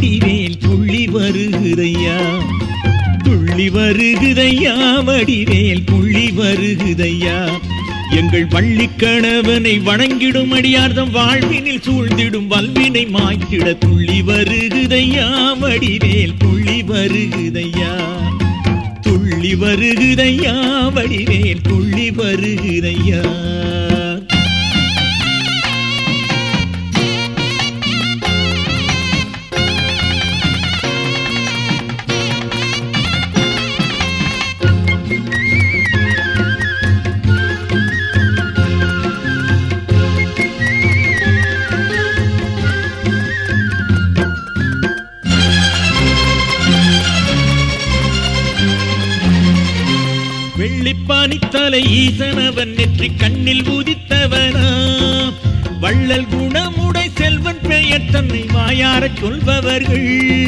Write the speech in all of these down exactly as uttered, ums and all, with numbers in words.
வடிவேல் துள்ளி வருகுதையா, துள்ளி வருகுதையா வடிவேல் துள்ளி வருகுதையா. எங்கள் வள்ளி கணவனை வணங்கிடும் அடியார்தம் வாழ்வினில் சூழ்ந்திடும் வல்வினை மாய்த்திட துள்ளி வருகுதையா வடிவேல் துள்ளி வருகுதையா, துள்ளி வருகுதையா வடிவேல் துள்ளி வருகுதையா. வெள்ளிப்பானித்தலை ஈசனவன் நெற்றி கண்ணில் ஊதித்தவனா, வள்ளல் குணமுடை செல்வன் பெயர் தன்னை வாயார சொல்பவர்கள்.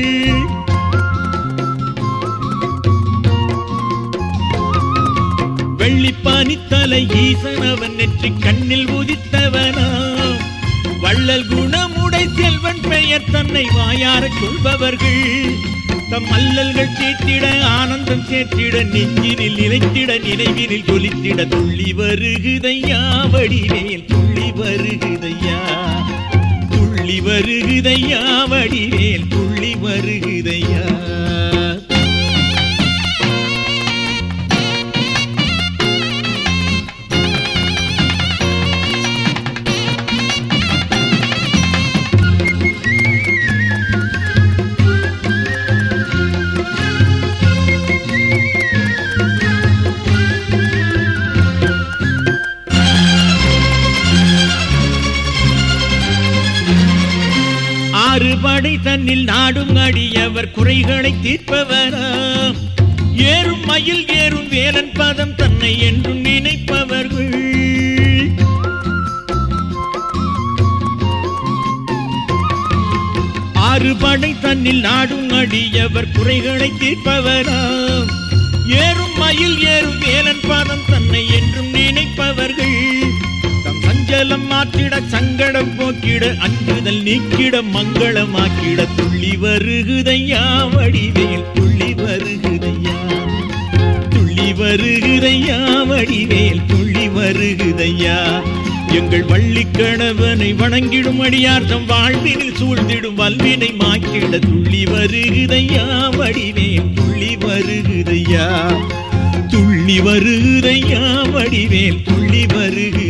வெள்ளிப்பானித்தலை ஈசனவன் நெற்றி கண்ணில் ஊதித்தவனா, வள்ளல் குணமுடை செல்வன் பெயர் தன்னை வாயார சொல்பவர்கள். தம் அல்லல்கள் தீட்டிட ஆனந்தம் சேற்றிட நெஞ்சினில் நிலைத்திட நினைவினில் கொலித்திட துள்ளி வருகுதையா வடிவேல் துள்ளி வருகுதையா, துள்ளி வருகுதையா வடிவேல் துள்ளி வருகுதையா. ஆறுபடை தன்னில் நாடும் அடியவர் குறைகளை தீர்ப்பவராம், ஏறும் மயில் ஏறும் வேலன் பதம் தன்னை என்றும் நினைப்பவர்கள். ஆறுபடை தன்னில் நாடும் அடியவர் குறைகளை தீர்ப்பவராம், ஏறும் மயில் ஏறும் வேலன் பதம் தன்னை என்றும் நினைப்பவர்கள். சஞ்சலம் மாற்றிட சங்கடம் போக்கிட அஞ்சுதல் நீக்கிட மங்களமாக்கிட துள்ளி வருகுதையா வடிவேல் துள்ளி வருகுதையா, துள்ளி வருகுதையா வடிவேல் துள்ளி வருகுதையா. எங்கள் வள்ளி கணவனை வணங்கிடும் அடியார்தம் வாழ்வினில் சூழ்ந்திடும் வல்வினை மாக்கிட துள்ளி வருகுதையா வடிவேல் துள்ளி வருகுதையா, துள்ளி வருகுதையா வடிவேல் துள்ளி வருகு